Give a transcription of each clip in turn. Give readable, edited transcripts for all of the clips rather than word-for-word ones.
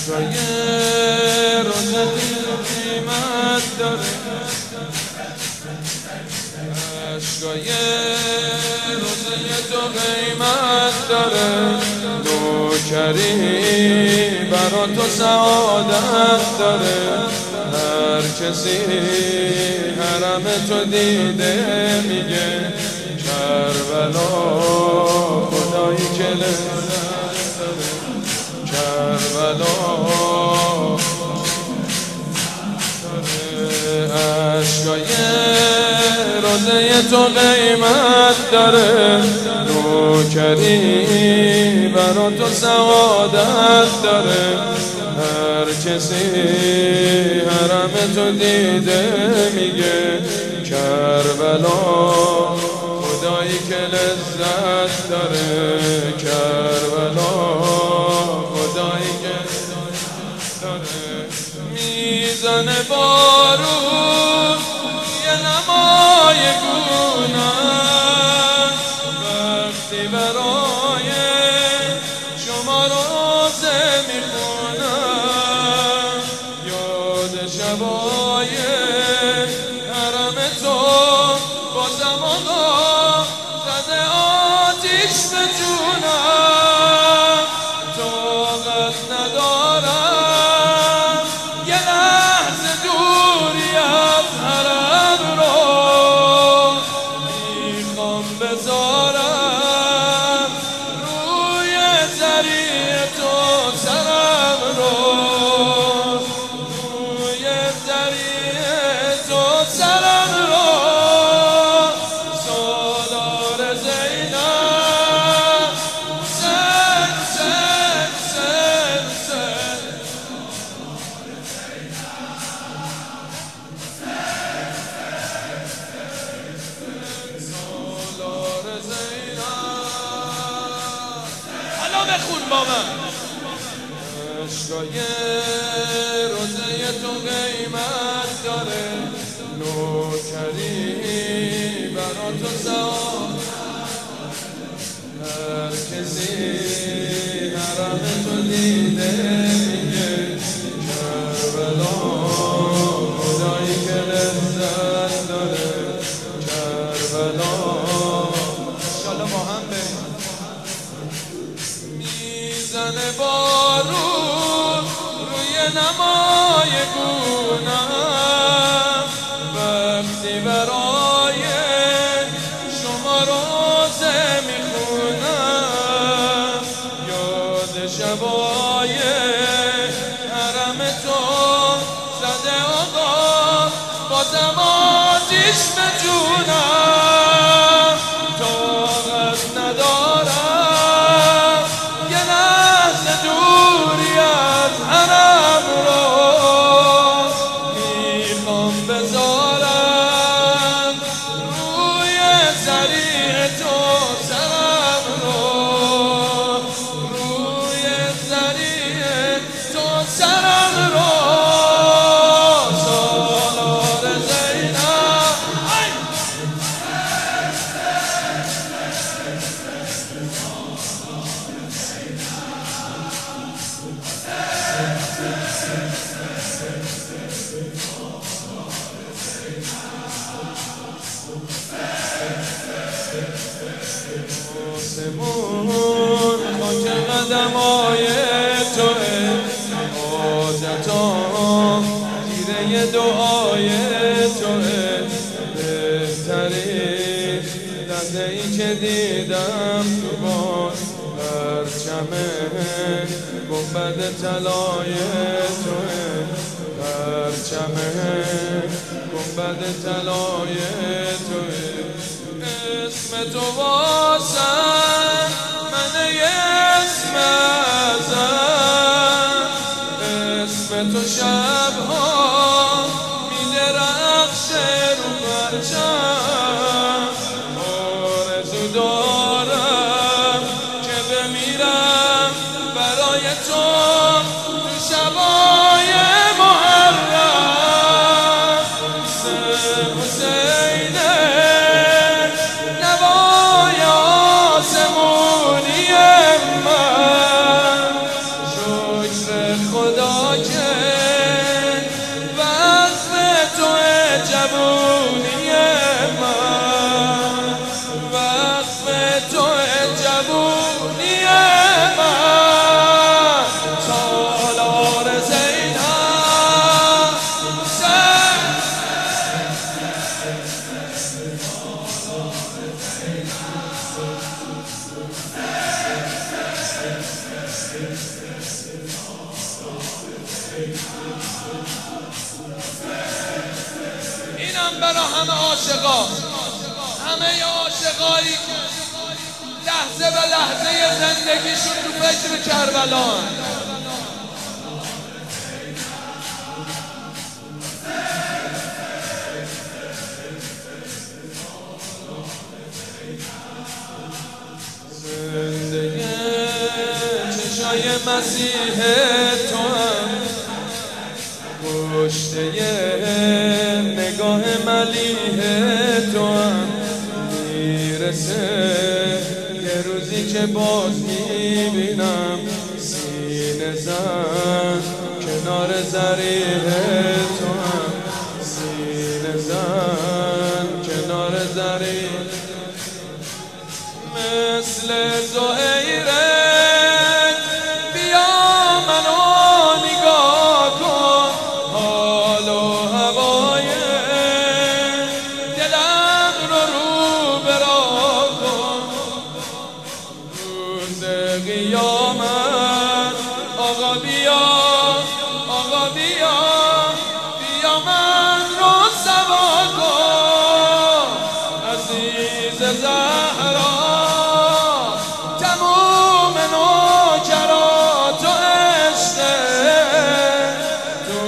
عشقای روزه قیمت داره، عشقای روزه تو قیمت داره، نوکری برا تو سعادت داره. هر کسی حرم تو دیده میگه کربلا خدایی که لذت داره، کربلا عشقای روزه تو قیمت داره، نوکری برا تو سعادت داره. هر کسی حرم تو دیده میگه کربلا خدایی که لذت داره، کربلا خدایی که لذت داره. میزنه بارون یه نمای گونم، وقتی برای شما روزه میخونم، یاد شبای حرم تو بازم آقا زده آتیش به جونم. طاقت ندارم یه لحظه دوری از حرم رو، میخوام بذارم روی ذریع تو سرم رو، روی ذریع تو سرم رو. سالار زینب سن سن سن سن، سالار زینب. حالا بخون با من. عشقای روزه تو قیمت داره، نوکری برا تو سعادت. هر کسی حرم تو دیده میگه کربلا خدایی که لذت داره، کربلا انشالله با هم بریم. میزنه بارون روی نمای گونم، وقتی برای شما روزه میخونم، یاد شبای حرم تو زده آقا بازم آتیش به جونم. طاقت ندارم یه لحظه دوری از حرم رو، میخوام بذارم روی ذریع تو سرم رو، روی ذریع تو سرم رو. سالار زینب آسمون خاک قدمای توه، حاجتام تیره دعای توه. بهترین لحظه ای که دیدم تو باد پرچم گنبد طلای توه، پرچم گنبد طلای توه. اسم تو واسم من اسم ازم، اسم تو شبها میدرخشه رو پرچم. آرزو دارم که بمیرم برای تو شبای محرم. حسین نوای اینم برا همه عاشقا، همه عاشقایی که لحظه به لحظه زندگیشون تو فکر کربلا. زندگی چشای مسیح تو هم، کشته نگاه ملیح تو هم، میرسه یه روزی که باز میبینم سینه زن کنار ضریح تو هم، سینه زن کنار ضریح مثل زهیرت. بیا منو نگاه کن، حال و هوای دلم رو برا کن. روز قیامت آقا بیا، آقا بیا، بیا من رو سوا کن. عزیز زهرا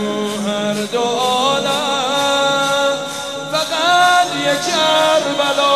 کربلا.